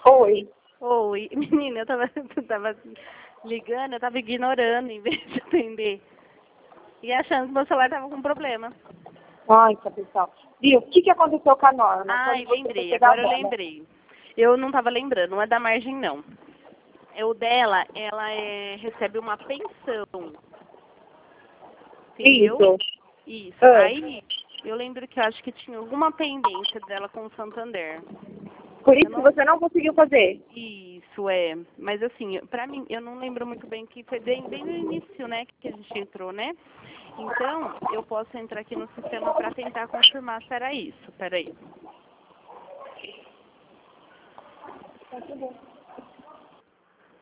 Oi. Oi, menina, eu tava ligando, eu tava ignorando em vez de atender. E achando que meu celular tava com problema. Ai, cabeção. Viu, o que aconteceu com a Norma? Ai, Quando você foi lembrei, pegar agora eu dela? lembrei. Eu não tava lembrando, não é da margem, não. É o dela, ela recebe uma pensão, entendeu? Isso. Isso. Ah, Aí, eu lembro que eu acho que tinha alguma pendência dela com o Santander. por Eu isso que não... você não conseguiu fazer. Isso, é. Mas assim, pra mim, eu não lembro muito bem que foi bem no início, né, que a gente entrou, né? Então, eu posso entrar aqui no sistema pra tentar confirmar se era isso. Peraí. Tá tudo bem.